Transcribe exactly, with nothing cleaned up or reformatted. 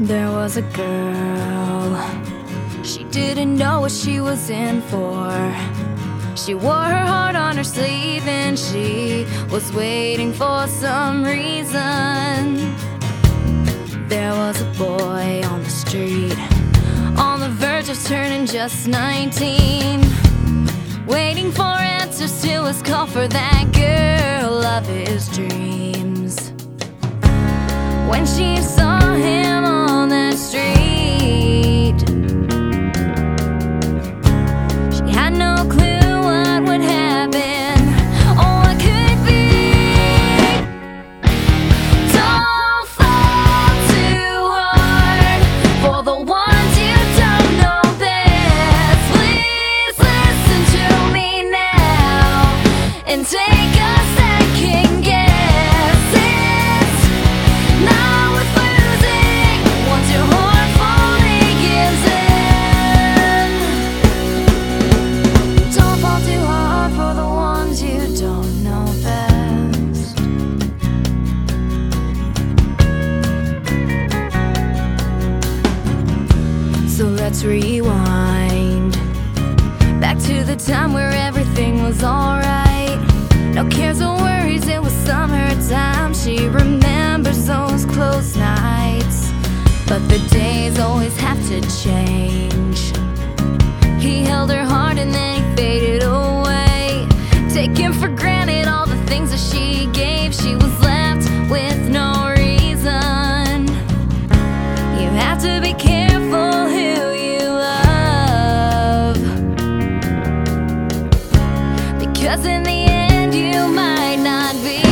There was a girl, she didn't know what she was in for. She wore her heart on her sleeve and she was waiting for some reason. There was a boy on the street, on the verge of turning just nineteen, waiting for answers to his call for that girl of his dreams. When she saw him on that street, she had no clue what would happen or what could be. Don't fall too hard for the ones you don't know best. Please listen to me now and take a second guess. So let's rewind back to the time where everything was alright. No cares or worries, it was summertime. She remembers those close nights, but the days always have to change. He held her heart and then he faded away, taking for granted all the things that she gave. She was left with no reason. You have to be careful who you love, because in the end you might not be